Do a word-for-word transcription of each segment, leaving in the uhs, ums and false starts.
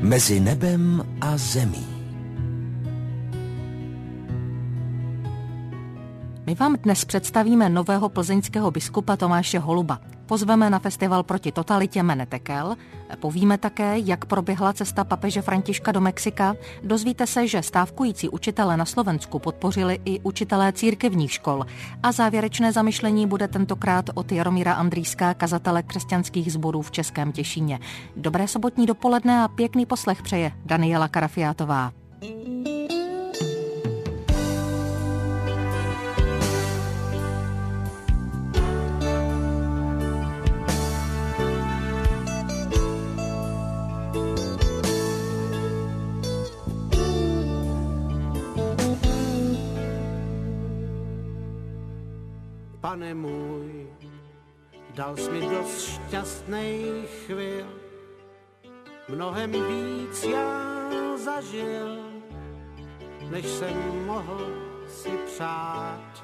Mezi nebem a zemí. My vám dnes představíme nového plzeňského biskupa Tomáše Holuba. Pozveme na festival proti totalitě Menetekel, povíme také, jak proběhla cesta papeže Františka do Mexika, dozvíte se, že stávkující učitelé na Slovensku podpořili i učitelé církevních škol a závěrečné zamyšlení bude tentokrát od Jaromíra Andrýska, kazatele křesťanských sborů v Českém Těšíně. Dobré sobotní dopoledne a pěkný poslech přeje Daniela Karafiátová. Pane můj, dal jsi mi dost šťastných chvil, mnohem víc já zažil, než jsem mohl si přát.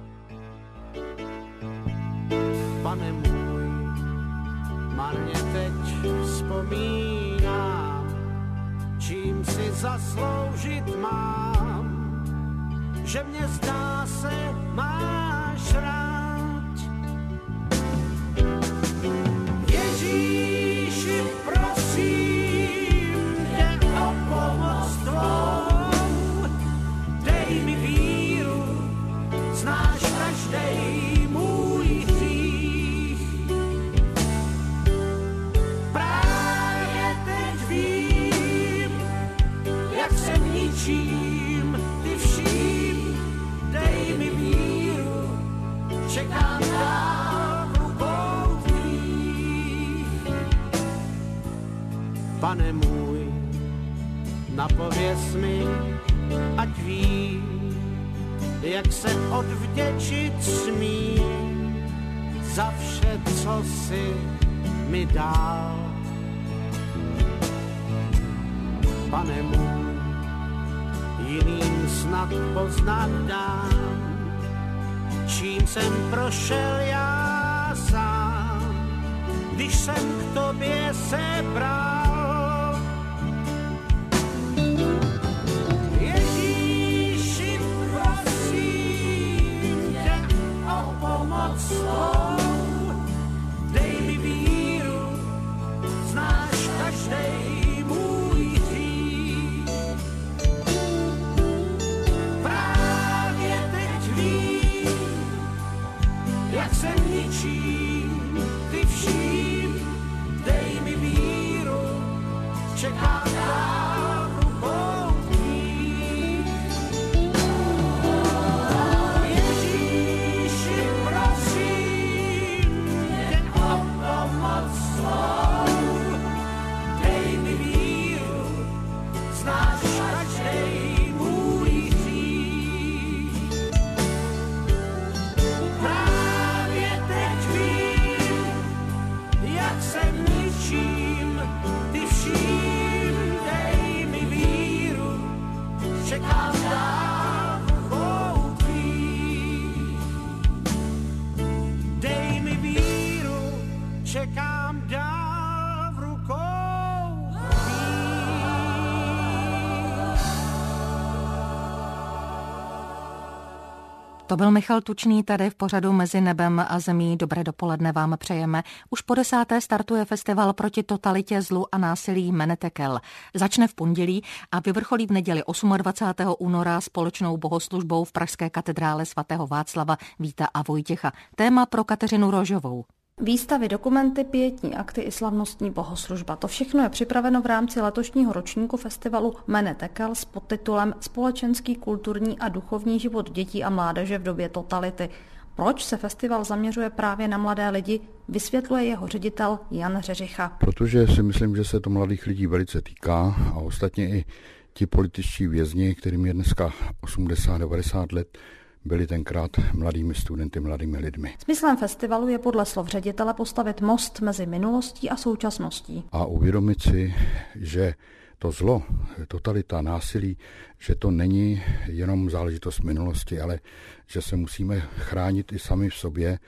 Pane můj, marně teď vzpomínám, čím si zasloužit mám, že mě zdá se máš rád. Ježíši, prosím tě o pomoc tvou, dej mi víru, znáš každej můj hřích. Právě teď vím, jak se ničím, ty vším, dej mi víru, čekám dál v rukou tvých. Pane můj, napověz mi, ať vím, jak se odvděčit smím za vše, co jsi mi dal. Pane můj, jiným snad poznat dám, čím jsem prošel já sám, když jsem k tobě se bral. Ježíši, prosím tě o pomoc svou, dej mi víru, znáš každej můj hřích. Právě teď vím, jak se ničím, ty vším, dej mi víru, čekám dál v rukou tvých. Ježíši, prosím tě o pomoc svou, dej mi víru, znáš každej můj hřích. Právě teď vím, jak se ničím, ty vším, dej mi víru, čekám dál v rukou tvých. Dej mi víru, čekám dál v rukou tvých. To byl Michal Tučný tady v pořadu Mezi nebem a zemí. Dobré dopoledne vám přejeme. Už po desáté startuje festival proti totalitě, zlu a násilí Menetekel. Začne v pondělí a vyvrcholí v neděli dvacátého osmého února společnou bohoslužbou v pražské katedrále svatého Václava, Víta a Vojtěcha. Téma pro Kateřinu Rožovou. Výstavy, dokumenty, pietní akty i slavnostní bohoslužba. To všechno je připraveno v rámci letošního ročníku festivalu Menetekel s podtitulem Společenský, kulturní a duchovní život dětí a mládeže v době totality. Proč se festival zaměřuje právě na mladé lidi, vysvětluje jeho ředitel Jan Řeřicha. Protože si myslím, že se to mladých lidí velice týká a ostatně i ti političtí vězni, kterým je dneska osmdesát devadesát let, byli tenkrát mladými studenty, mladými lidmi. Smyslem festivalu je podle slov ředitele postavit most mezi minulostí a současností. A uvědomit si, že to zlo, totalita, násilí, že to není jenom záležitost minulosti, ale že se musíme chránit i sami v sobě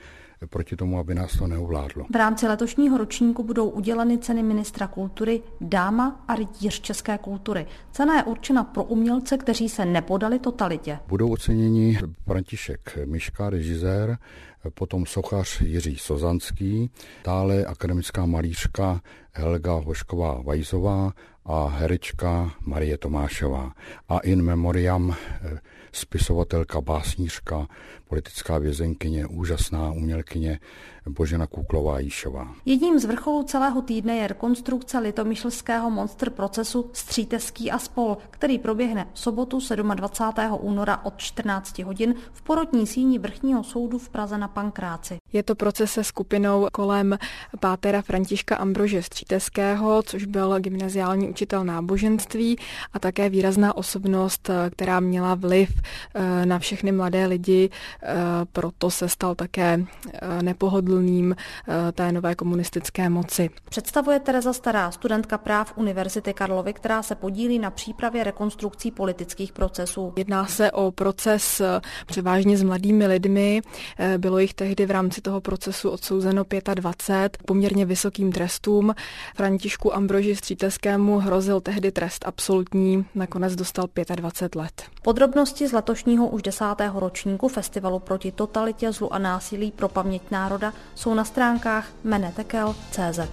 proti tomu, aby nás to neovládlo. V rámci letošního ročníku budou uděleny ceny ministra kultury Dáma a rytíř české kultury. Cena je určena pro umělce, kteří se nepodali totalitě. Budou oceněni František Miška, režisér, potom sochař Jiří Sozanský, dále akademická malířka Helga Hošková-Vajzová a herečka Marie Tomášová. A in memoriam spisovatelka, básnířka, politická vězenkyně, úžasná umělkyně Božena Kuklová-Jíšová. Jedním z vrcholů celého týdne je rekonstrukce litomyšlského monster procesu Stříteský a spol, který proběhne v sobotu dvacátého sedmého února od čtrnácti hodin v porotní síni Vrchního soudu v Praze na Pankráci. Je to proces se skupinou kolem pátera Františka Ambrože Stříteského, což byl gymnaziální učitel náboženství a také výrazná osobnost, která měla vliv na všechny mladé lidi, proto se stal také nepohodlným té nové komunistické moci. Představuje Tereza Stará, studentka práv Univerzity Karlovy, která se podílí na přípravě rekonstrukcí politických procesů. Jedná se o proces převážně s mladými lidmi. Bylo jich tehdy v rámci toho procesu odsouzeno dvacet pět poměrně vysokým trestům. Františku Ambroži Stříteskému hrozil tehdy trest absolutní, nakonec dostal dvacet pět let. Podrobnosti z letošního už desátého ročníku Festivalu proti totalitě, zlu a násilí pro paměť národa jsou na stránkách menetekel tečka cé zet.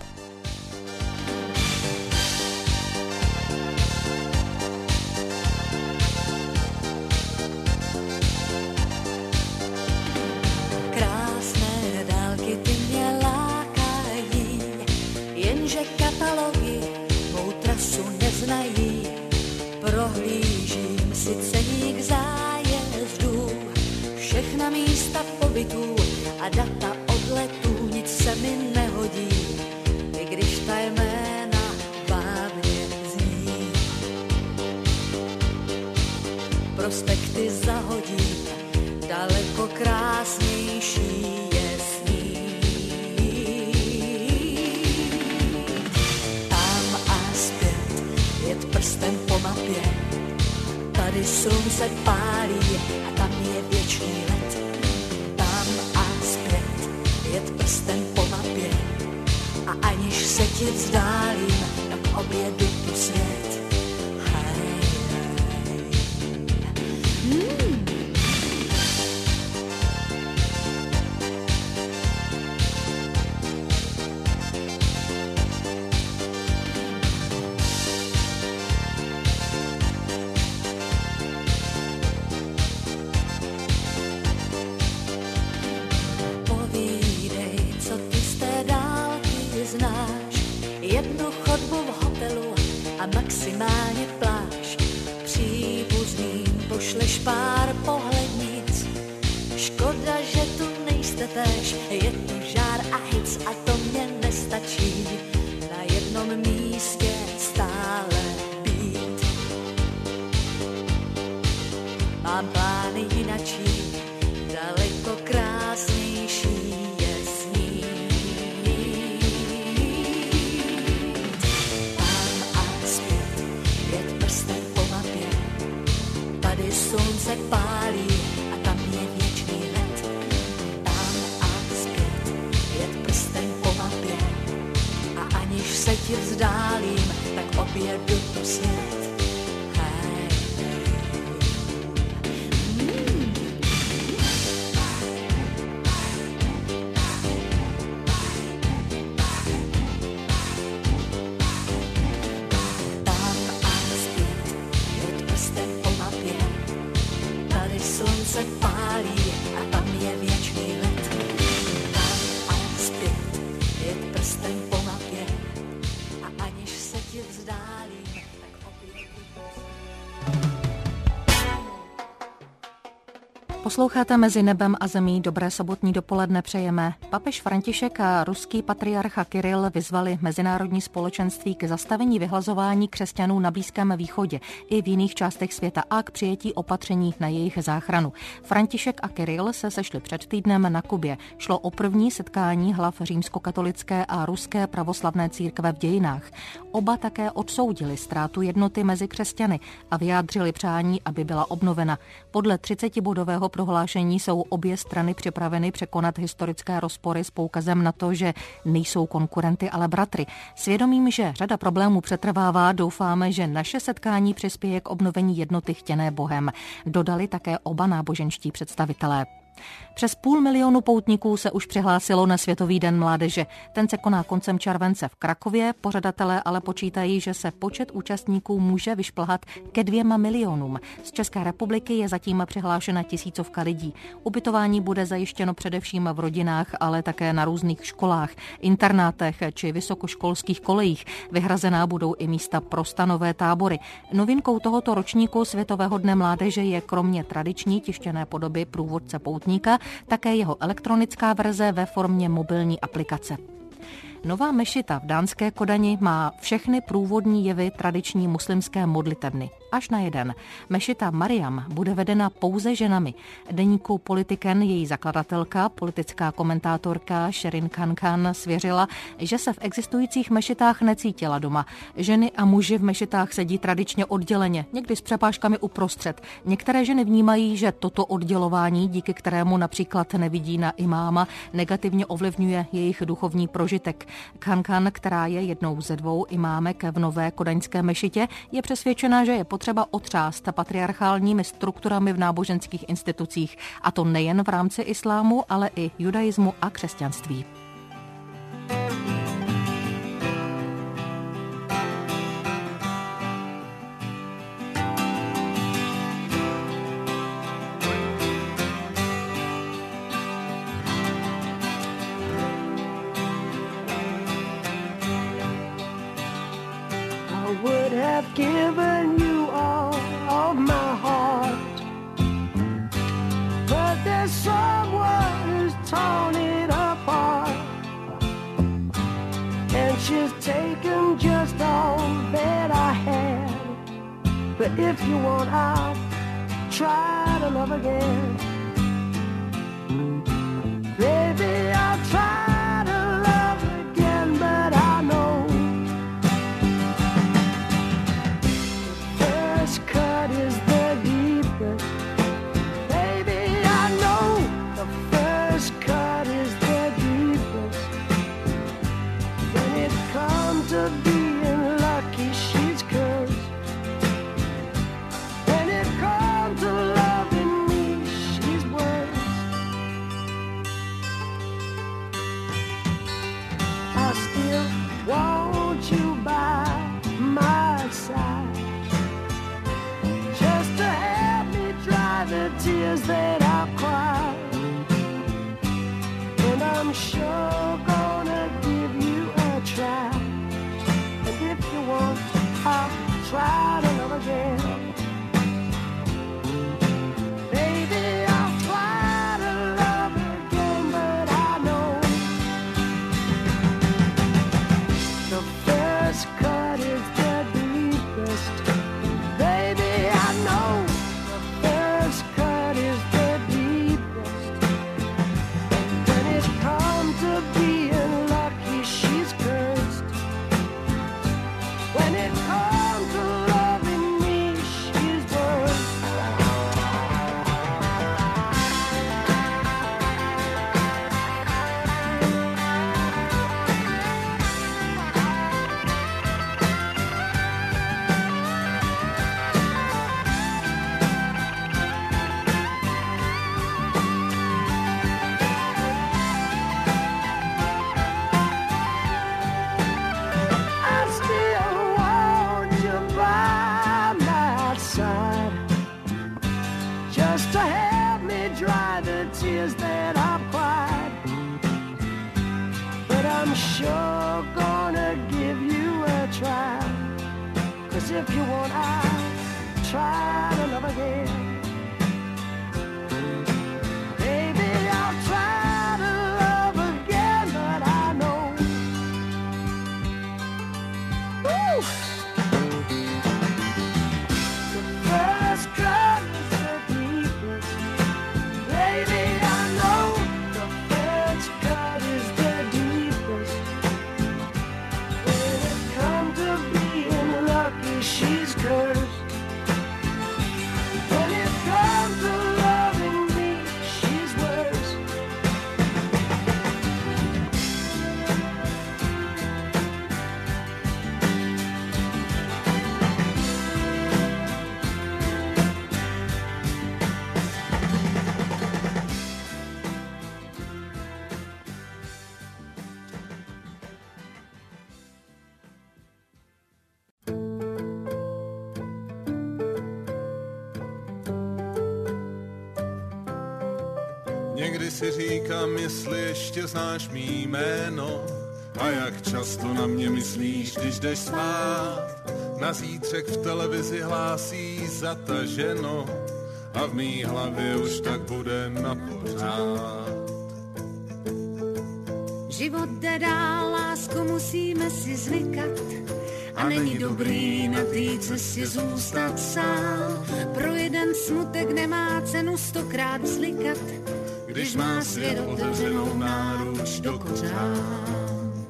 Krásné dálky ty mě lákají, jenže katalogy mou trasu neznají. Prohlížím si ceník zájezdů, všechna místa pobytů a data odletů, nic se mi nehodí, i když ta jména vábně zní. Prospekty zahodí, daleko krásnější je snít. Tam a zpět, jet prstem po mapě, tady slunce pálí a tam je věčný let. Tam a zpět, jet prstem po mapě a aniž se ti vzdálím, tak objedu tu svět. Hej, hej. Hmm. Jednu chodbu v hotelu a maximálně pláž. Příbuzným pošleš pár pohlednic. Škoda, že tu nejste též, je tu žár a hic a to mě nestačí na jednom místě stále být. Mám plány jinačí, daleko krásnější. Slunce pálí a tam je věčný let. Tam a zpět, jet prstem po mapě a aniž se ti vzdálím, tak objedu tu svět. Hej, hmm. Tam a zpět, jet prstem po mapě, tady slunce pálí a tam je věčný let. Tam a zpět, jet prstem po mapě a aniž se ti vzdálím, tak objedu. Posloucháte Mezi nebem a zemí, dobré sobotní dopoledne přejeme. Papež František a ruský patriarcha Kiril vyzvali mezinárodní společenství k zastavení vyhlazování křesťanů na Blízkém východě i v jiných částech světa a k přijetí opatření na jejich záchranu. František a Kiril se sešli před týdnem na Kubě. Šlo o první setkání hlav římskokatolické a ruské pravoslavné církve v dějinách. Oba také odsoudili ztrátu jednoty mezi křesťany a vyjádřili přání, aby byla obnovena. Podle třicetibodového prohlášení jsou obě strany připraveny překonat historické rozpory s poukazem na to, že nejsou konkurenty, ale bratry. Svědomím, že řada problémů přetrvává, doufáme, že naše setkání přispěje k obnovení jednoty chtěné Bohem, dodali také oba náboženští představitelé. Přes půl milionu poutníků se už přihlásilo na Světový den mládeže. Ten se koná koncem července v Krakově, pořadatelé ale počítají, že se počet účastníků může vyšplhat ke dvěma milionům. Z České republiky je zatím přihlášena tisícovka lidí. Ubytování bude zajištěno především v rodinách, ale také na různých školách, internátech či vysokoškolských kolejích. Vyhrazená budou i místa pro stanové tábory. Novinkou tohoto ročníku Světového dne mládeže je kromě tradiční tištěné podoby průvodce poutníka také jeho elektronická verze ve formě mobilní aplikace. Nová mešita v dánské Kodani má všechny průvodní jevy tradiční muslimské modlitebny. Až na jeden. Mešita Mariam bude vedena pouze ženami. Deníku Politiken její zakladatelka, politická komentátorka Sherin Khankan svěřila, že se v existujících mešitách necítila doma. Ženy a muži v mešitách sedí tradičně odděleně, někdy s přepážkami uprostřed. Některé ženy vnímají, že toto oddělování, díky kterému například nevidí na imáma, negativně ovlivňuje jejich duchovní prožitek. Khankan, která je jednou ze dvou imámek v nové kodaňské mešitě, je přesvědčena, že je potřeba otřást patriarchálními strukturami v náboženských institucích, a to nejen v rámci islámu, ale i judaismu a křesťanství. Would have given you all of my heart, but there's someone who's torn it apart, and she's taken just all that I had. But if you want, I'll try to love again. Baby, I'll try to love again, but I know cut is the deepest. Baby, I know the first cut is the deepest. When it comes to being lucky, she's cursed. When it comes to loving me, she's worse. I still want you by my side, the tears that I've cried, and I'm sure gonna give you a try. And if you want, I'll try to love again. Baby, I'll try to love again, but I know the first cut is the deepest. Baby, I know cut is the deepest. When it comes to being lucky, she's cursed. When it comes to loving me, she's worse. Just to help me dry the tears that I've cried, but I'm sure gonna give you a try. 'Cause if you want, I'll try to love again. Baby, I'll try to love again, but I know. Woo! The first cut is the deepest. Baby, I know the first cut is the deepest. When it comes to Někdy si říkám, jestli ještě znáš mý jméno a jak často na mě myslíš, když jdeš spát. Na zítřek v televizi hlásí zataženo a v mý hlavě už tak bude na pořád. Život jde dál, lásko, musíme si zvykat a není dobrý na té cestě zůstat sám. Pro jeden smutek nemá cenu stokrát vzlikat, když má svět otevřenou náruč do kořán.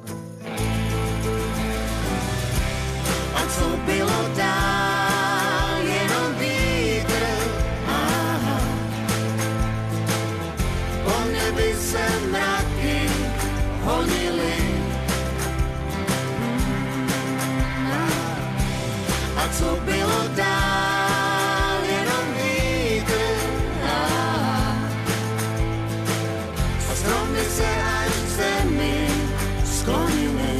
A co bylo dál, jenom vítr, aha. Po nebi se mraky honily. A co bylo dál, jenom vítr, aha. A stromy se až k zemi sklonily.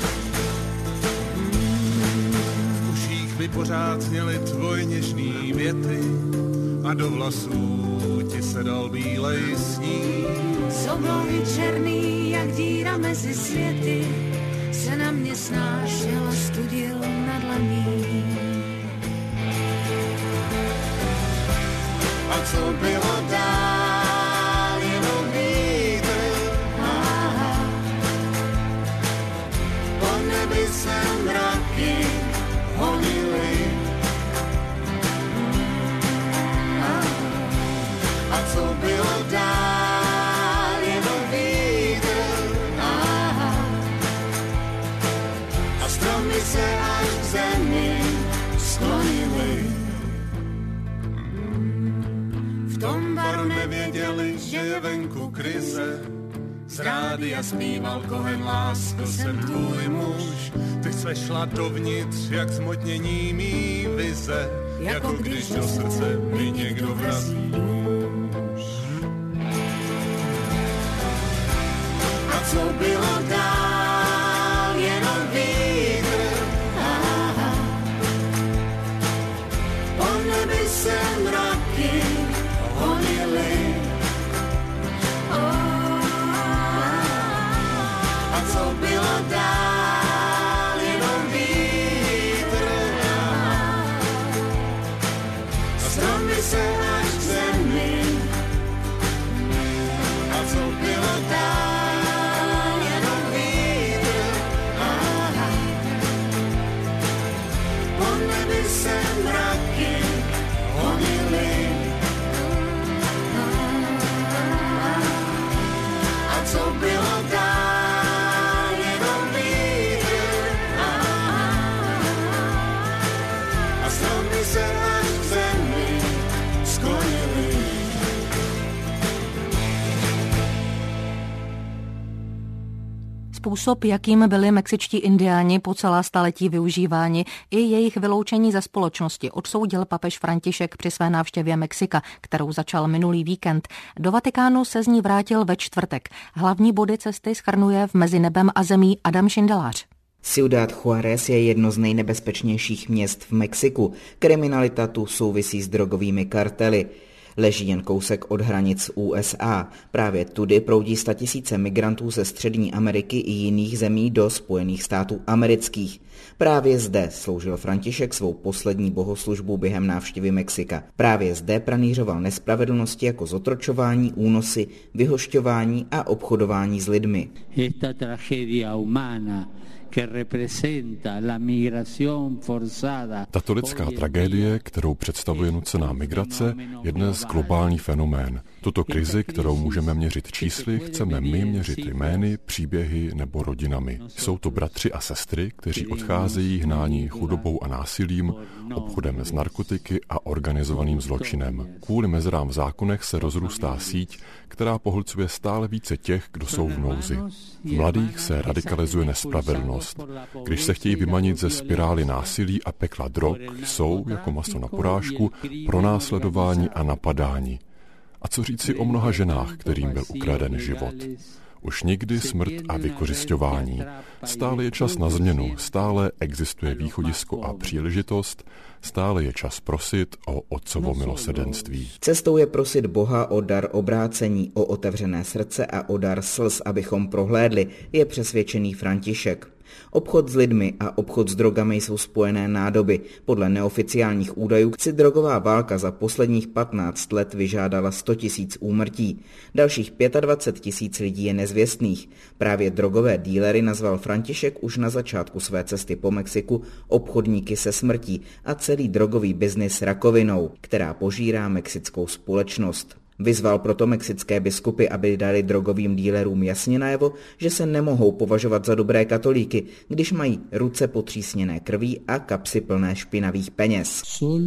Mi pořád zněly tvoje něžný věty a do vlasů ti se dal bílej sníh. Z oblohy černý, jak díra mezi světy, se na mě snášel a studil na dlaní. A co bylo dál, jenom vítr, aha. Po nebi se mraky honily. A co bylo dál, jenom vítr, aha. A stromy se až k zemi sklonily. V tom baru nevěděli, že je venku krize. Z rádia zpíval Kohen, lásko, jsem tvůj muž. Ty se šla dovnitř, jak zmotnění mý vize, jako když do srdce mi někdo vrazí nůž. A co bylo dál, jenom vítr, aha. Po nebi se mraky honily. A co bylo dál, jenom vítr, a stromy se až k zemi. A co bylo dál, jenom vítr, aha. Po nebi se mraky honily. A co bylo dál, jenom vítr, aha. A stromy se až k zemi sklonily. Způsob, jakým byli mexičtí indiáni po celá staletí využíváni, i jejich vyloučení ze společnosti odsoudil papež František při své návštěvě Mexika, kterou začal minulý víkend. Do Vatikánu se z ní vrátil ve čtvrtek. Hlavní body cesty shrnuje v Mezi nebem a zemí Adam Šindelář. Ciudad Juárez je jedno z nejnebezpečnějších měst v Mexiku. Kriminalita tu souvisí s drogovými kartely. Leží jen kousek od hranic U S A. Právě tudy proudí statisíce migrantů ze Střední Ameriky i jiných zemí do Spojených států amerických. Právě zde sloužil František svou poslední bohoslužbu během návštěvy Mexika. Právě zde pranířoval nespravedlnosti jako zotročování, únosy, vyhošťování a obchodování s lidmi. Tato lidská tragédie, kterou představuje nucená migrace, je dnes globální fenomén. Tuto krizi, kterou můžeme měřit čísly, chceme my měřit jmény, příběhy nebo rodinami. Jsou to bratři a sestry, kteří odcházejí hnáni chudobou a násilím, obchodem s narkotiky a organizovaným zločinem. Kvůli mezerám v zákonech se rozrůstá síť, která pohlcuje stále více těch, kdo jsou v nouzi. V mladých se radikalizuje nespravedlnost. Když se chtějí vymanit ze spirály násilí a pekla drog, jsou, jako maso na porážku, pronásledování a napadání. A co říci o mnoha ženách, kterým byl ukraden život? Už nikdy smrt a vykořisťování. Stále je čas na změnu, stále existuje východisko a příležitost, stále je čas prosit o Otcovo milosrdenství. Cestou je prosit Boha o dar obrácení, o otevřené srdce a o dar slz, abychom prohlédli, je přesvědčený František. Obchod s lidmi a obchod s drogami jsou spojené nádoby. Podle neoficiálních údajů si drogová válka za posledních patnáct let vyžádala sto tisíc úmrtí. Dalších dvacet pět tisíc lidí je nezvěstných. Právě drogové dílery nazval František už na začátku své cesty po Mexiku obchodníky se smrtí a celý drogový biznis rakovinou, která požírá mexickou společnost. Vyzval proto mexické biskupy, aby dali drogovým dílerům jasně najevo, že se nemohou považovat za dobré katolíky, když mají ruce potřísněné krví a kapsy plné špinavých peněz.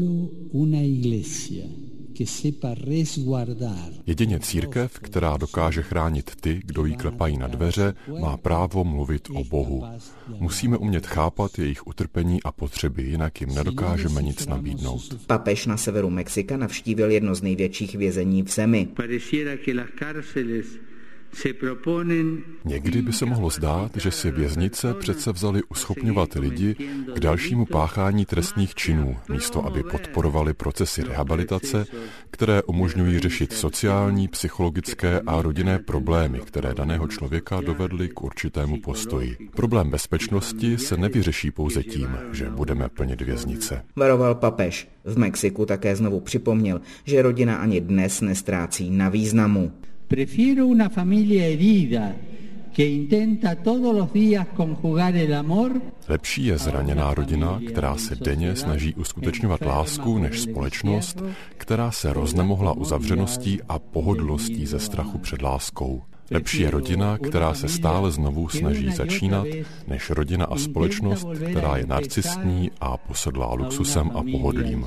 Jedině církev, která dokáže chránit ty, kdo jí klepají na dveře, má právo mluvit o Bohu. Musíme umět chápat jejich utrpení a potřeby, jinak jim nedokážeme nic nabídnout. Papež na severu Mexika navštívil jedno z největších vězení v zemi. Někdy by se mohlo zdát, že si věznice přece vzaly uschopňovat lidi k dalšímu páchání trestných činů, místo aby podporovali procesy rehabilitace, které umožňují řešit sociální, psychologické a rodinné problémy, které daného člověka dovedly k určitému postoji. Problém bezpečnosti se nevyřeší pouze tím, že budeme plnit věznice. Varoval papež. V Mexiku také znovu připomněl, že rodina ani dnes nestrácí na významu. Prefiero una familia herida que intenta todos los días conjugar el amor. Lepší je zraněná rodina, která se denně snaží uskutečňovat lásku, než společnost, která se roznemohla uzavřeností a pohodlností ze strachu před láskou. Lepší je rodina, která se stále znovu snaží začínat, než rodina a společnost, která je narcistní a posedlá luxusem a pohodlím.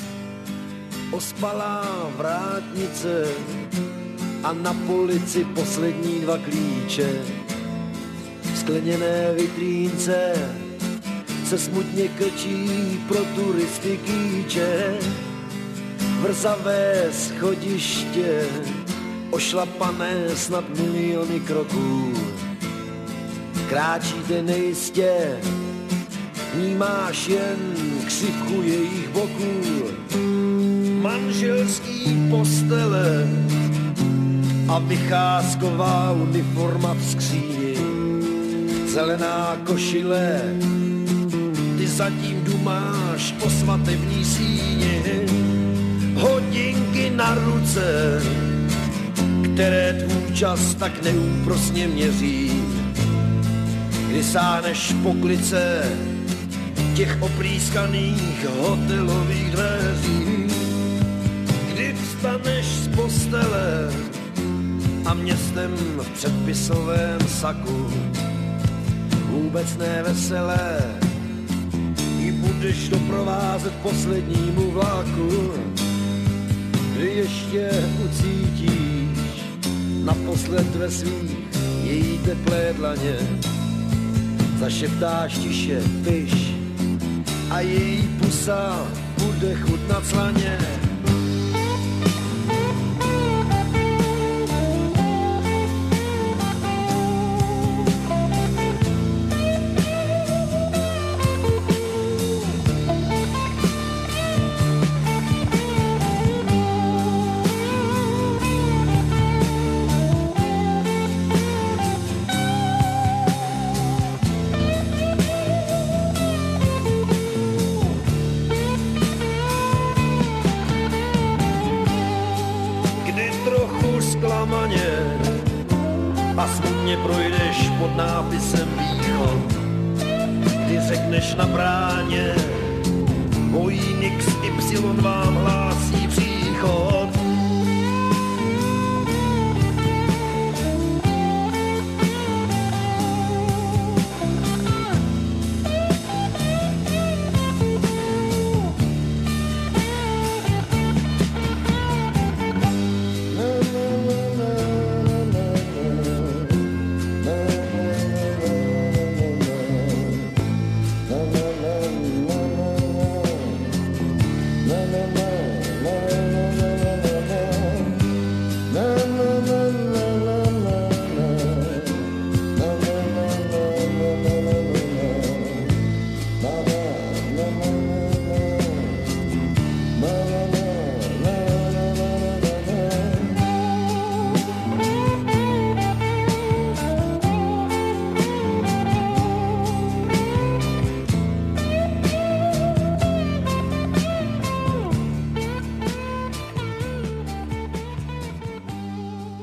Ospalá vrátnice a na polici poslední dva klíče. V skleněné vitrínce se smutně krčí pro turisty kýče. Vrzavé schodiště, ošlapané snad miliony kroků. Kráčíte nejistě, vnímáš jen křivku jejich boků. Manželský postele a vycházková uniforma v skříni, zelená košile, ty zatím dumáš o svatební síni, hodinky na ruce, které tvůj čas tak neúprosně měří, kdy sáhneš po klice těch oprýskaných hotelových dveří, kdy vstaneš z postele a městem v předpisovém saku vůbec neveselé ji budeš doprovázet poslednímu vlaku, kdy ještě ucítíš naposled ve svých její teplé dlaně, zašeptáš tiše piš a její pusa bude chutnat slaně. A smutně projdeš pod nápisem východ, kdy řekneš na bráně, Boeing X Y vám hlásí příchod.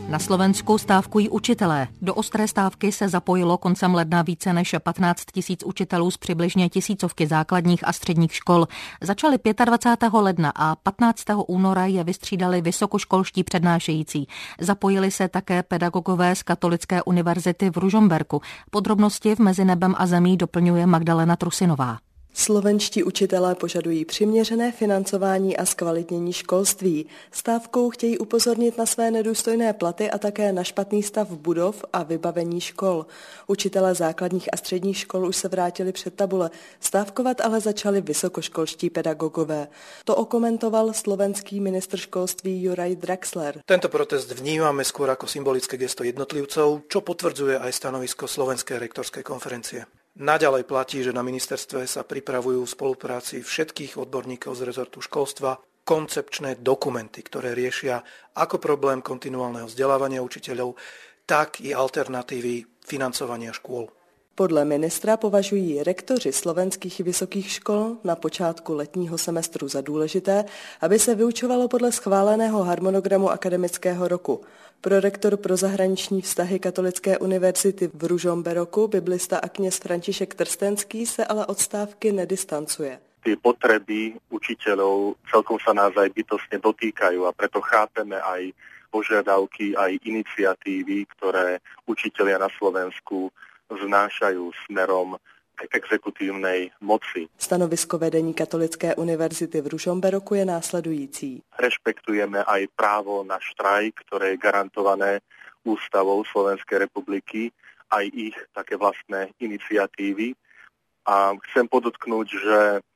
Na Slovensku stávkují učitelé. Do ostré stávky se zapojilo koncem ledna více než patnáct tisíc učitelů z přibližně tisícovky základních a středních škol. Začali dvacátého pátého ledna a patnáctého února je vystřídali vysokoškolští přednášející. Zapojili se také pedagogové z Katolické univerzity v Ružomberku. Podrobnosti v Mezi nebem a zemí doplňuje Magdalena Trusinová. Slovenští učitelé požadují přiměřené financování a zkvalitnění školství. Stávkou chtějí upozornit na své nedůstojné platy a také na špatný stav budov a vybavení škol. Učitelé základních a středních škol už se vrátili před tabule. Stávkovat ale začali vysokoškolští pedagogové. To okomentoval slovenský ministr školství Juraj Draxler. Tento protest vnímame skôr ako symbolické gesto jednotlivcov, čo potvrdzuje aj stanovisko Slovenskej rektorskej konferencie. Naďalej platí, že na ministerstve sa pripravujú v spolupráci všetkých odborníkov z rezortu školstva koncepčné dokumenty, ktoré riešia ako problém kontinuálneho vzdelávania učiteľov, tak i alternatívy financovania škôl. Podle ministra považují rektoři slovenských vysokých škol na počátku letního semestru za důležité, aby se vyučovalo podle schváleného harmonogramu akademického roku. Prorektor pro zahraniční vztahy Katolické univerzity v Ružomberoku, biblista a kněz František Trstenský se ale od stávky nedistancuje. Tie potreby učiteľov celkom sa nás aj bytostne dotýkajú a preto chápeme aj požiadavky, aj iniciatívy, ktoré učitelia na Slovensku znášajú smerom k exekutívnej moci. Stanovisko vedení Katolické univerzity v Ružomberoku je následující. Rešpektujeme aj právo na štrajk, ktoré je garantované ústavou Slovenskej republiky, aj ich také vlastné iniciatívy. A chcem podotknúť, že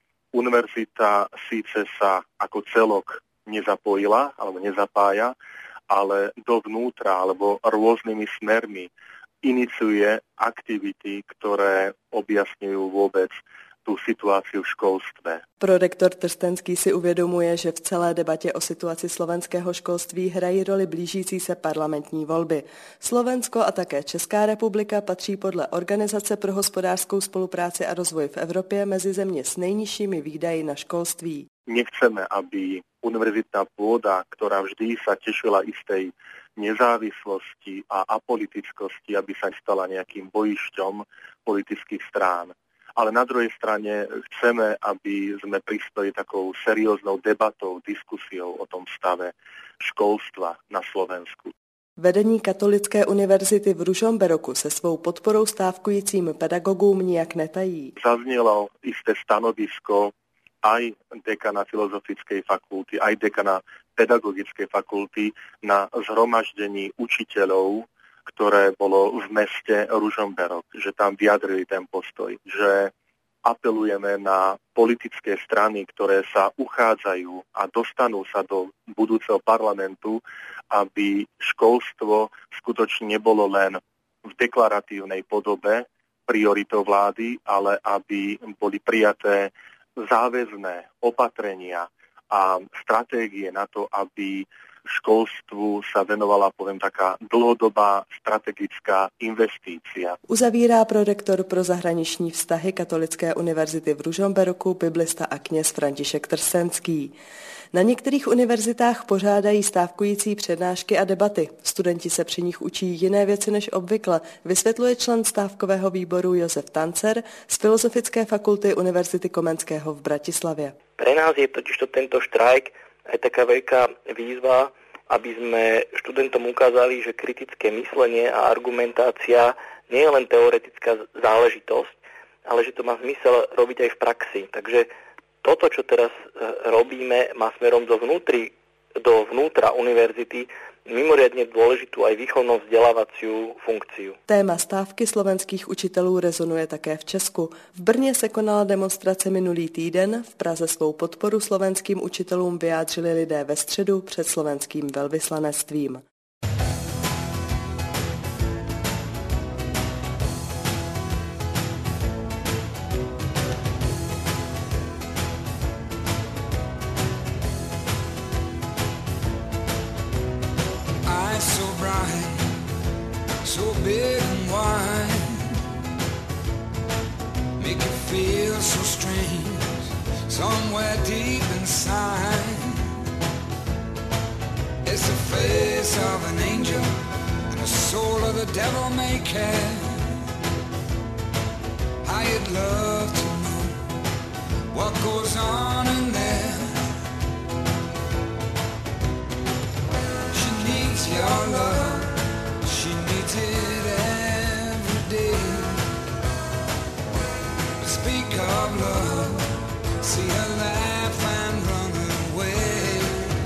univerzita síce sa ako celok nezapojila alebo nezapája, ale dovnútra alebo rôznymi smermi iniciuje aktivity, ktoré objasňujú vôbec tú situáciu v školstve. Prorektor Trstenský si uvědomuje, že v celé debatě o situaci slovenského školství hrají roli blížící se parlamentní volby. Slovensko a také Česká republika patří podle Organizace pro hospodářskou spolupráci a rozvoj v Evropě mezi země s nejnižšími výdaji na školství. Nechceme, aby univerzitná pôda, ktorá vždy sa tešila istej nezávislosti a apolitickosti, aby sa stala nejakým bojišťom politických strán. Ale na druhej strane chceme, aby sme prispeli takou serióznou debatou, diskusiou o tom stave školstva na Slovensku. Vedení Katolické univerzity v Ružomberoku se svou podporou stávkujícím pedagogům nijak netají. Zaznelo isté stanovisko aj dekana filozofickej fakulty, aj dekana pedagogickej fakulty na zhromaždení učiteľov, ktoré bolo v meste Ružomberok, že tam vyjadrili ten postoj, že apelujeme na politické strany, ktoré sa uchádzajú a dostanú sa do budúceho parlamentu, aby školstvo skutočne nebolo len v deklaratívnej podobe prioritou vlády, ale aby boli prijaté záväzné opatrenia a stratégie na to, aby školstvu sa venovala, poviem, taká dlhodobá strategická investícia. Uzavírá prorektor pro zahraniční vztahy Katolické univerzity v Ružomberoku, biblista a kněz František Trstenský. Na některých univerzitách pořádají stávkující přednášky a debaty. Studenti se při nich učí jiné věci než obvykle, vysvětluje člen stávkového výboru Josef Tancer z Filozofické fakulty Univerzity Komenského v Bratislavě. Pre nás je totižto tento štrajk aj taká veľká výzva, aby sme študentom ukázali, že kritické myslenie a argumentácia nie je len teoretická záležitosť, ale že to má zmysel robiť aj v praxi. Takže toto, čo teraz robíme, má smerom do, vnútri, do vnútra univerzity mimoriadne dôležitú aj výchovno-vzdelávaciu funkciu. Téma stávky slovenských učitelů rezonuje také v Česku. V Brně se konala demonstrace minulý týden, v Praze svou podporu slovenským učitelům vyjádřili lidé ve středu před slovenským velvyslanectvím. So big and wide, make you feel so strange, somewhere deep inside. It's the face of an angel soul of the devil may care. I'd love to know what goes on in there. She needs your love, she needs it every day. Speak of love, see her laugh and run away.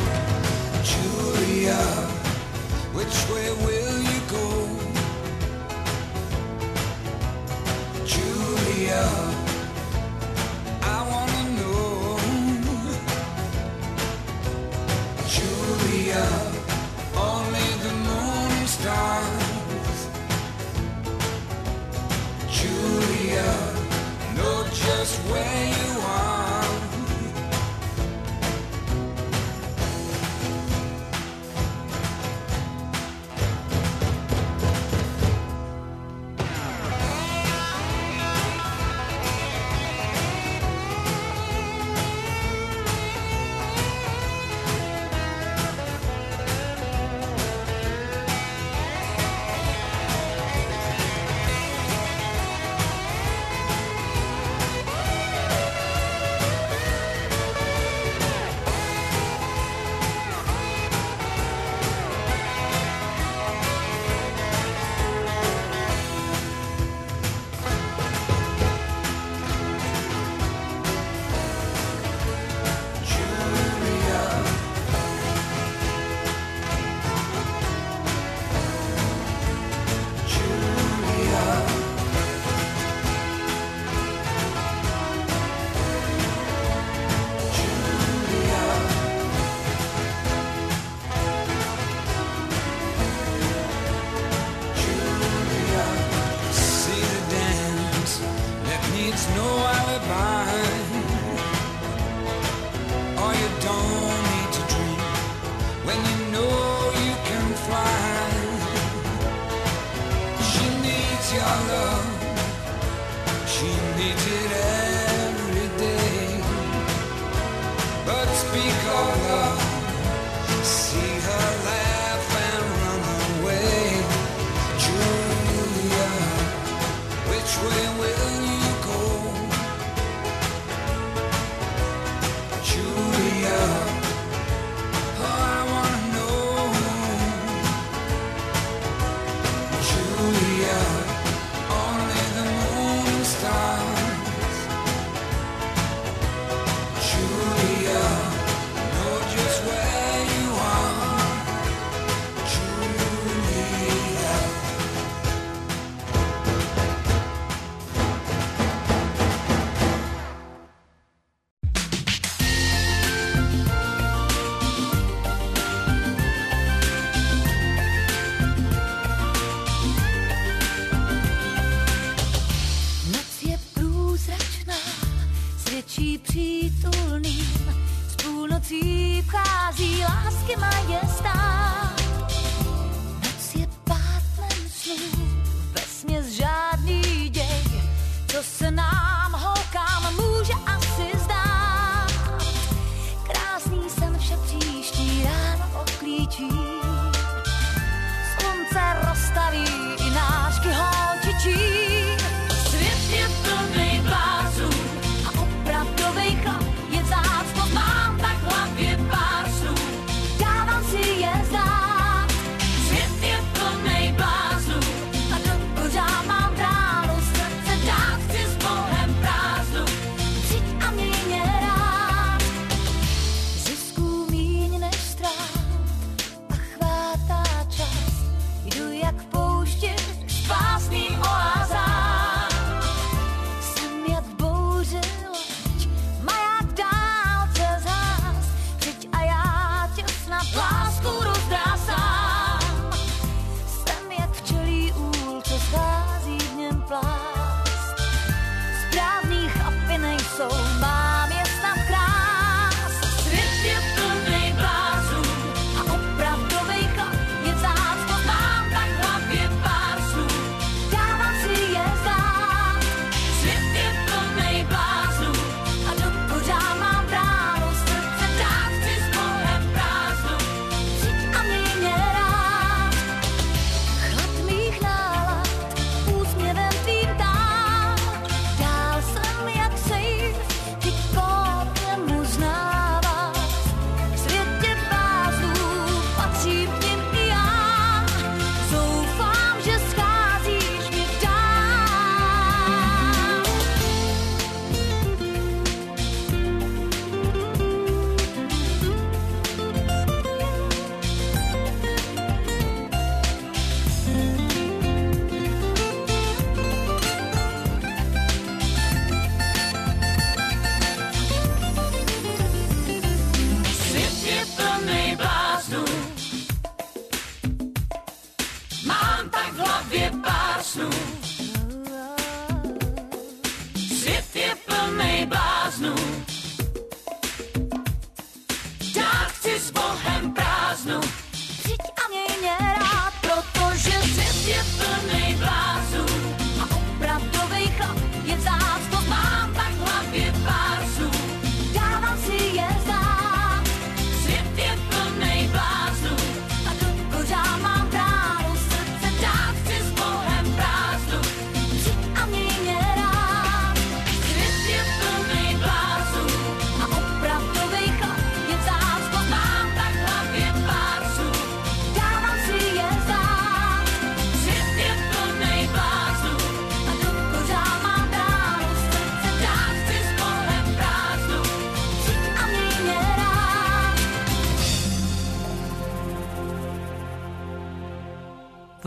Julia, which way will you go? Julia, I wanna know. Julia, only the moon and stars. Julia, know just where you are.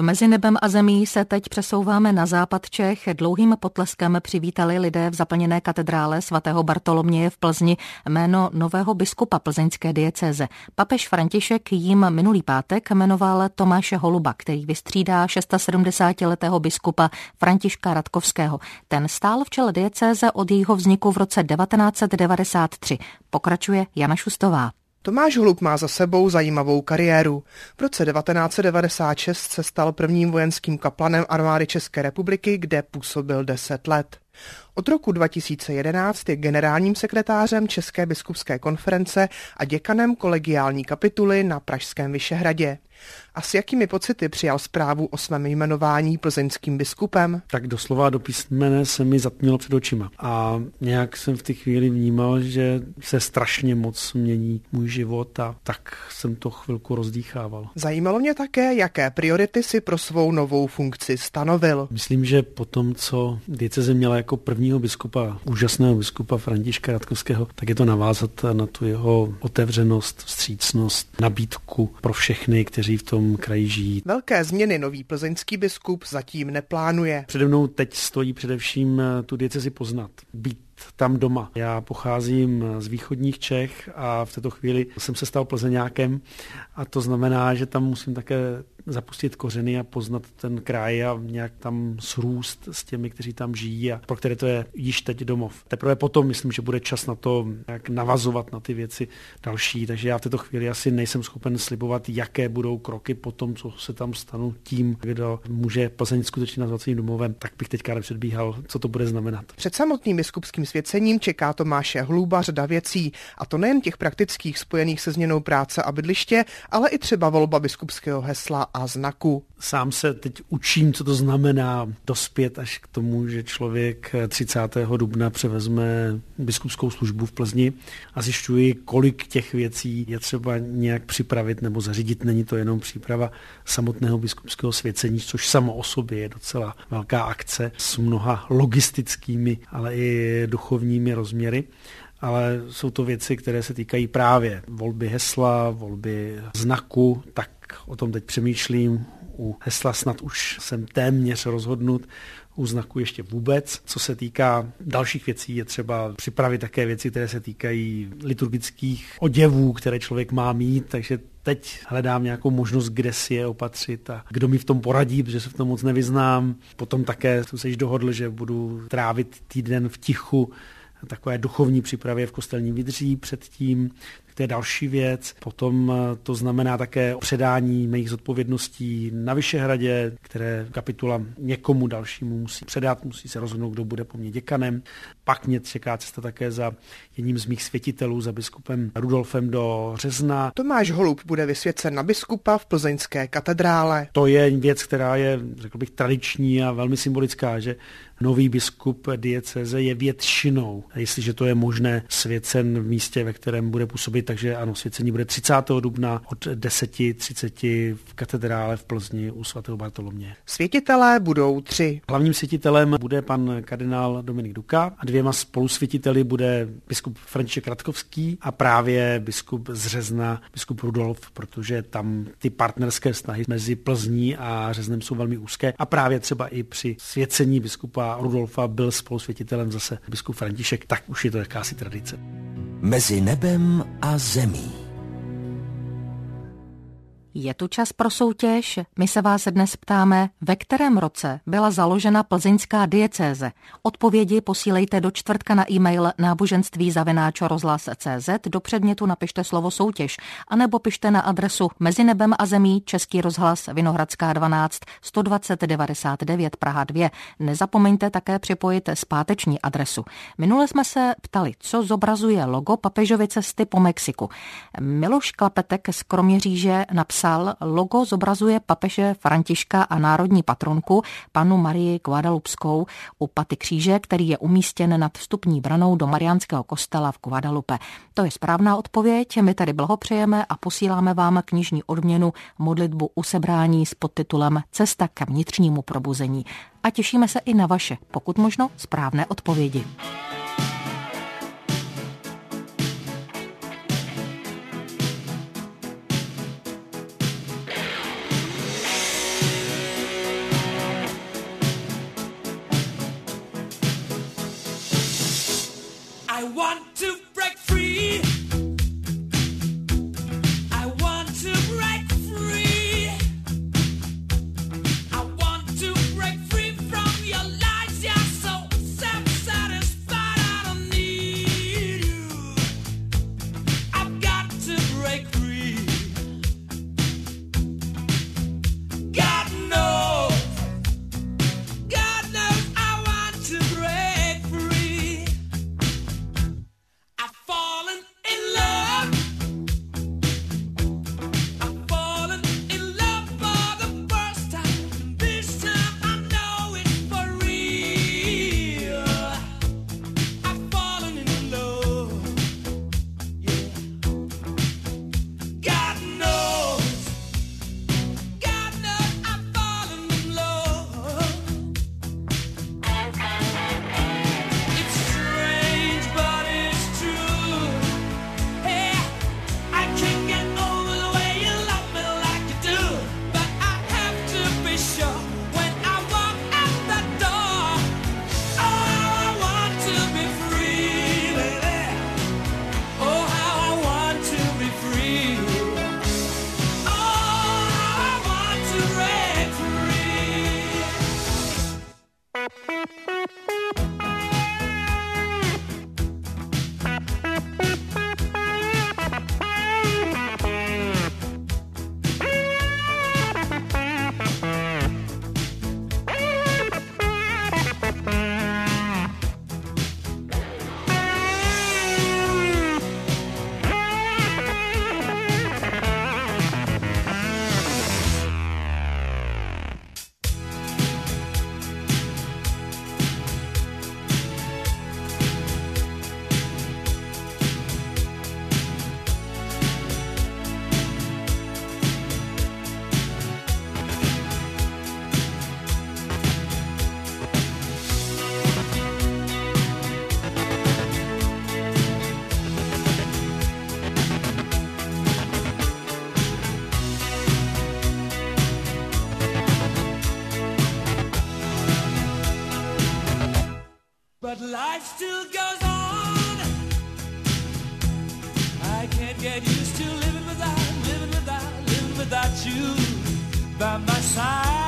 Mezi nebem a zemí se teď přesouváme na západ Čech. Dlouhým potleskem přivítali lidé v zaplněné katedrále svatého Bartoloměje v Plzni jméno nového biskupa plzeňské diecéze. Papež František jím minulý pátek jmenoval Tomáše Holuba, který vystřídá sedmdesátišestiletého biskupa Františka Ratkovského. Ten stál v čele diecéze od jejího vzniku v roce devatenáct set devadesát tři. Pokračuje Jana Šustová. Tomáš Holub má za sebou zajímavou kariéru. V roce devatenáct set devadesát šest se stal prvním vojenským kaplanem armády České republiky, kde působil deset let. Od roku dva tisíce jedenáct je generálním sekretářem České biskupské konference a děkanem kolegiální kapituly na Pražském Vyšehradě. A s jakými pocity přijal zprávu o svém jmenování plzeňským biskupem? Tak doslova do písmene se mi zatmělo před očima. A nějak jsem v té chvíli vnímal, že se strašně moc mění můj život a tak jsem to chvilku rozdýchával. Zajímalo mě také, jaké priority si pro svou novou funkci stanovil. Myslím, že po tom, co diecéze měla jako prvního biskupa, úžasného biskupa Františka Ratkovského, tak je to navázat na tu jeho otevřenost, vstřícnost, nabídku pro všechny, kteří v tom kraji žijí. Velké změny nový plzeňský biskup zatím neplánuje. Přede mnou teď stojí především tu diecézi poznat, být tam doma. Já pocházím z východních Čech a v této chvíli jsem se stal plzeňákem a to znamená, že tam musím také zapustit kořeny a poznat ten kraj a nějak tam srůst s těmi, kteří tam žijí a pro které to je již teď domov. Teprve potom myslím, že bude čas na to, jak navazovat na ty věci další, takže já v této chvíli asi nejsem schopen slibovat, jaké budou kroky po tom, co se tam stanu tím, kdo může Plzeň skutečně nazvat svým domovem, tak bych teďka nepředbíhal, co to bude znamenat. Před samotným biskupským svěcením čeká Tomáše Holuba řada věcí, a to nejen těch praktických spojených se změnou práce a bydliště, ale i třeba volba biskupského hesla a znaku. Sám se teď učím, co to znamená dospět až k tomu, že člověk třicátého dubna převezme biskupskou službu v Plzni a zjišťuji, kolik těch věcí je třeba nějak připravit nebo zařídit. Není to jenom příprava samotného biskupského svěcení, což samo o sobě je docela velká akce s mnoha logistickými, ale i duchovními rozměry. Ale jsou to věci, které se týkají právě volby hesla, volby znaku, tak o tom teď přemýšlím. U hesla snad už jsem téměř rozhodnut, u znaku ještě vůbec. Co se týká dalších věcí, je třeba připravit také věci, které se týkají liturgických oděvů, které člověk má mít, takže teď hledám nějakou možnost, kde si je opatřit a kdo mi v tom poradí, protože se v tom moc nevyznám. Potom také jsem se již dohodl, že budu trávit týden v tichu, takové duchovní přípravě v kostelním vydří předtím, to je další věc. Potom to znamená také předání mých zodpovědností na Vyšehradě, které kapitula někomu dalšímu musí předat, musí se rozhodnout, kdo bude po mně děkanem. Pak mě čeká cesta také za jedním z mých světitelů, za biskupem Rudolfem do Řezna. Tomáš Holub bude vysvěcen na biskupa v plzeňské katedrále. To je věc, která je, řekl bych, tradiční a velmi symbolická, že nový biskup diecéze je většinou, jestliže to je možné, svěcen v místě, ve kterém bude působit, takže ano, svěcení bude třicátého dubna od deset třicet v katedrále v Plzni u svatého Bartoloměje. Světitelé budou tři. Hlavním světitelem bude pan kardinál Dominik Duka a dvěma spolusvětiteli bude biskup František Ratkovský a právě biskup z Řezna, biskup Rudolf, protože tam ty partnerské vztahy mezi Plzní a Řeznem jsou velmi úzké a právě třeba i při svěcení biskupa Rudolfa byl spolusvětitelem zase biskup František, tak už je to jakási tradice. Mezi nebem a zemí. Je tu čas pro soutěž. My se vás dnes ptáme, ve kterém roce byla založena plzeňská diecéze. Odpovědi posílejte do čtvrtka na e-mail náboženství zavináč rozhlas tečka cé zet, do předmětu napište slovo soutěž, anebo pište na adresu Mezi nebem a zemí, Český rozhlas, Vinohradská dvanáct, sto dvacet devadesát devět, Praha dva. Nezapomeňte také připojit zpáteční adresu. Minule jsme se ptali, co zobrazuje logo papežovy cesty po Mexiku. Miloš Klapetek z Kroměříže napsal, logo zobrazuje papeže Františka a národní patronku panu Marii Guadalupskou u paty kříže, který je umístěn nad vstupní branou do Mariánského kostela v Guadalupe. To je správná odpověď, my tady blahopřejeme a posíláme vám knižní odměnu modlitbu usebrání s podtitulem Cesta k vnitřnímu probuzení. A těšíme se i na vaše, pokud možno, správné odpovědi. But life still goes on. I can't get used to living without, living without, living without you by my side.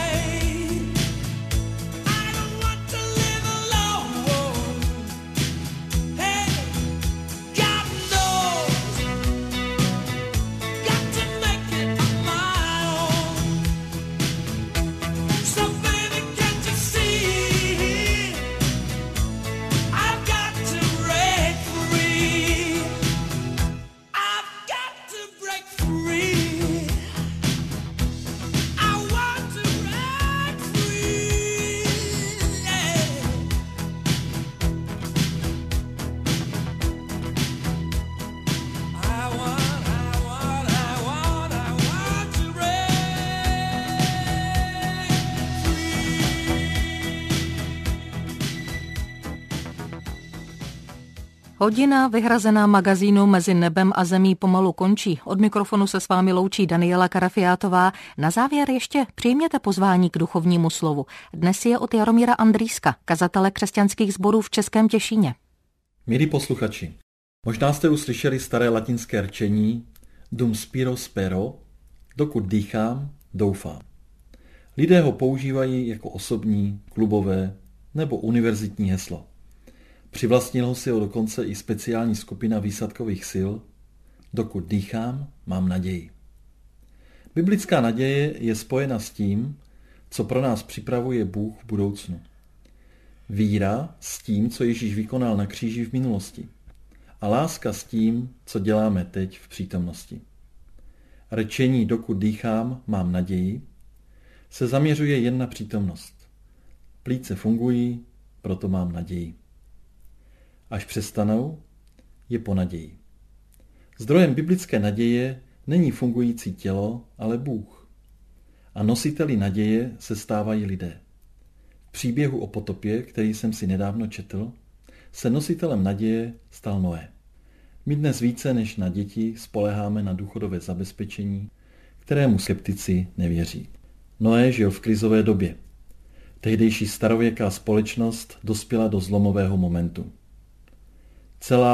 I don't want to live alone. Hey, God knows, got to make it on my own. So baby, can't you see? Hodina vyhrazená magazínu Mezi nebem a zemí pomalu končí. Od mikrofonu se s vámi loučí Daniela Karafiátová. Na závěr ještě přijměte pozvání k duchovnímu slovu. Dnes je od Jaromíra Andrýska, kazatele křesťanských sborů v Českém Těšíně. Milí posluchači, možná jste uslyšeli staré latinské rčení Dum spiro spero, dokud dýchám, doufám. Lidé ho používají jako osobní, klubové nebo univerzitní heslo. Přivlastnilo si ho dokonce i speciální skupina výsadkových sil. Dokud dýchám, mám naději. Biblická naděje je spojena s tím, co pro nás připravuje Bůh v budoucnu. Víra s tím, co Ježíš vykonal na kříži v minulosti. A láska s tím, co děláme teď v přítomnosti. Rečení dokud dýchám, mám naději se zaměřuje jen na přítomnost. Plíce fungují, proto mám naději. Až přestanou, je po naději. Zdrojem biblické naděje není fungující tělo, ale Bůh. A nositeli naděje se stávají lidé. V příběhu o potopě, který jsem si nedávno četl, se nositelem naděje stal Noé. My dnes více než na děti spoléháme na důchodové zabezpečení, kterému skeptici nevěří. Noé žil v krizové době. Tehdejší starověká společnost dospěla do zlomového momentu. Celá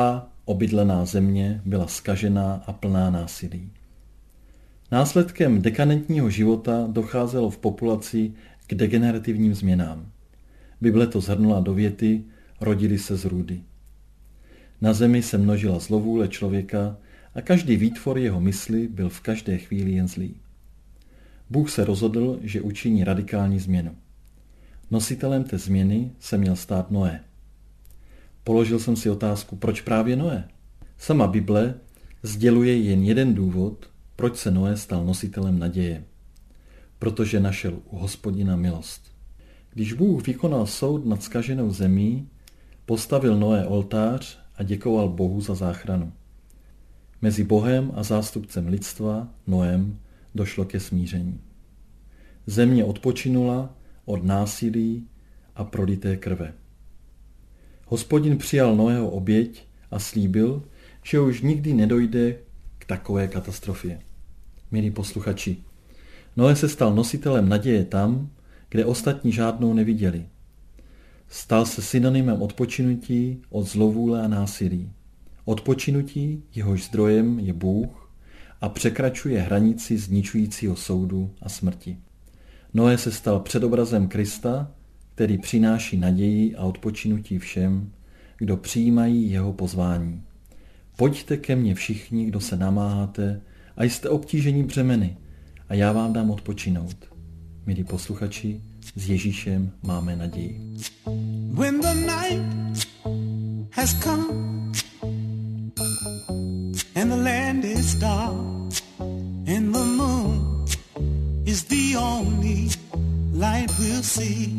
Obydlená země byla zkažená a plná násilí. Následkem dekadentního života docházelo v populaci k degenerativním změnám. Bible to shrnula do věty: rodili se zrůdy. Na zemi se množila zlovůle člověka a každý výtvor jeho mysli byl v každé chvíli jen zlý. Bůh se rozhodl, že učiní radikální změnu. Nositelem té změny se měl stát Noé. Položil jsem si otázku, proč právě Noé? Sama Bible sděluje jen jeden důvod, proč se Noé stal nositelem naděje. Protože našel u Hospodina milost. Když Bůh vykonal soud nad zkaženou zemí, postavil Noé oltář a děkoval Bohu za záchranu. Mezi Bohem a zástupcem lidstva, Noem, došlo ke smíření. Země odpočinula od násilí a prolité krve. Hospodin přijal Noého oběť a slíbil, že už nikdy nedojde k takové katastrofě. Milí posluchači, Noé se stal nositelem naděje tam, kde ostatní žádnou neviděli. Stal se synonymem odpočinutí od zlovůle a násilí. Odpočinutí, jehož zdrojem je Bůh a překračuje hranici zničujícího soudu a smrti. Noé se stal předobrazem Krista, který přináší naději a odpočinutí všem, kdo přijímají jeho pozvání. Pojďte ke mně všichni, kdo se namáháte a jste obtížení břemeny, a já vám dám odpočinout. Milí posluchači, s Ježíšem máme naději. When the night has come and the land is dark and the moon is the only light we'll see.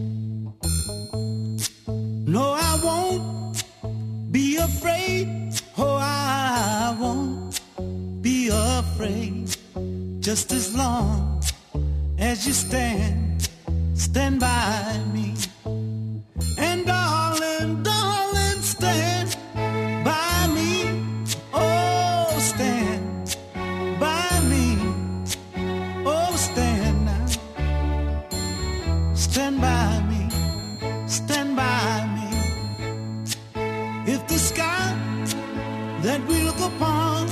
No, I won't be afraid. Oh, I won't be afraid. Just as long as you stand, stand by me. And darling, darling, stand by me. Oh, stand by me. Oh, stand now. Stand by me. Stand by me. If the sky that we look upon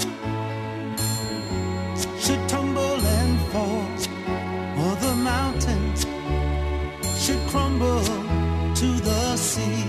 should tumble and fall, or the mountains should crumble to the sea,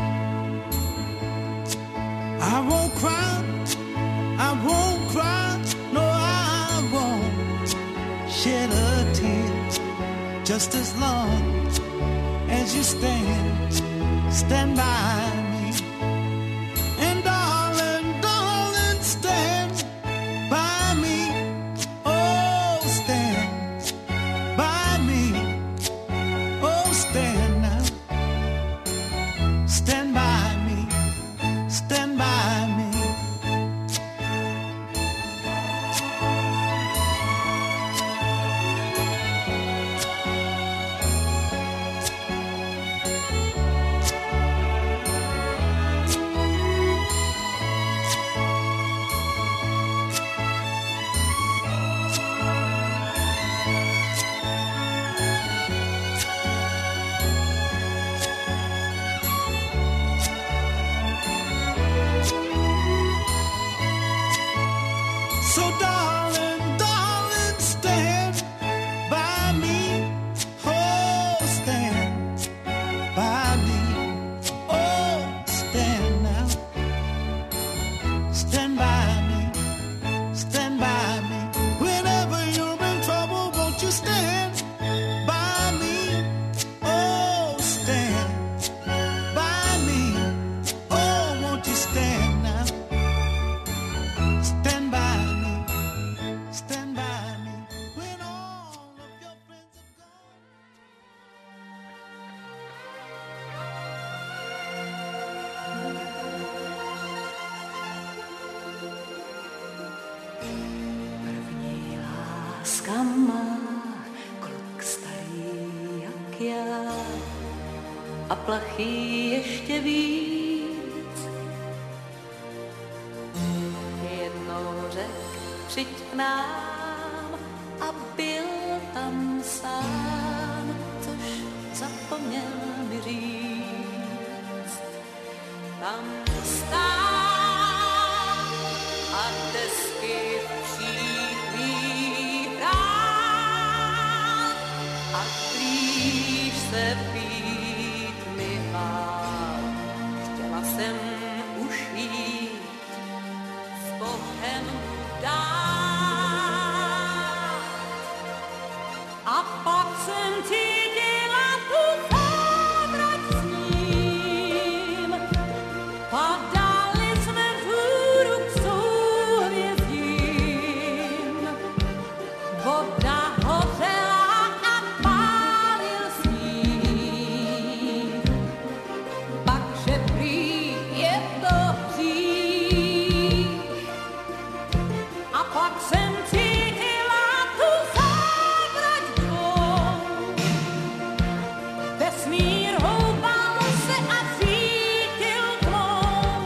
I won't cry, I won't cry, no, I won't shed a tear. Just as long as you stand, stand by me. And darling, darling, stand by me. Oh, stand by me. Oh, stand now. Stand by me. Stand by me. So darling, darling, stand by me. Oh, stand by me. Oh, stand now. Stand by me. Stand by me. Whenever you're in trouble, won't you stand by me? Oh, stand by me. Oh, won't you stand now? Stand by me. Stand by me. When all of your friends are gone. První láska má kluk starý jak já a plachý ještě víc. Jednou řek, přijď k nám a byl tam sám, což zapomněl mi říct. Tam stál blesky přítvých rán a blíž se být mi bál. Chtěla jsem už jít s Bohem dál a pak jsem cítila tu závrať s ním. Padali jsme vzhůru k souhvězdím. Voda hořela a pálil sníh. Pakže prý je to hřích. A pak jsem cítila tu závrať dvou. Vesmír houpal se a cítil tmou.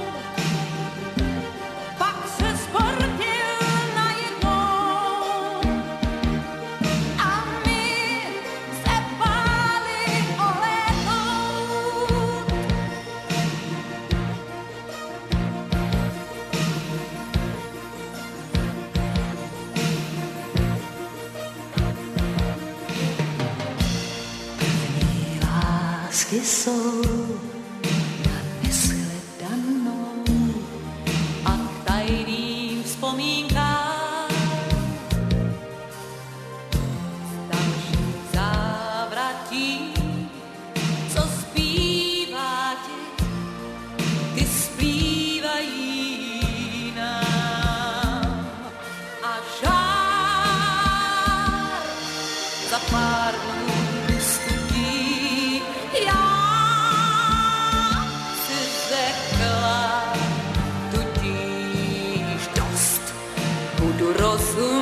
Pak se sportil najednou a my se báli ohlédnout. Lásky jsou na neshledanou a k tajným vzpomínkám. Z dalších závratí, co zbývá ti, ty zbývají nám. A žár za pár dnů stupí. Já si řekla, tudíž dost, budu rozhodnout.